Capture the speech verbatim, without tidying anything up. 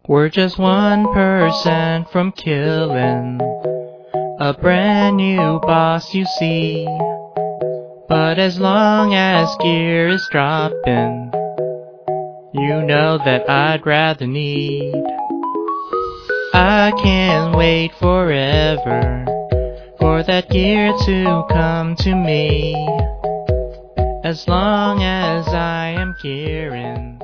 We're just one percent from killing a brand new boss, you see. But as long as gear is dropping, you know that I'd rather need. I can't wait forever for that gear to come to me. As long as I am gearing,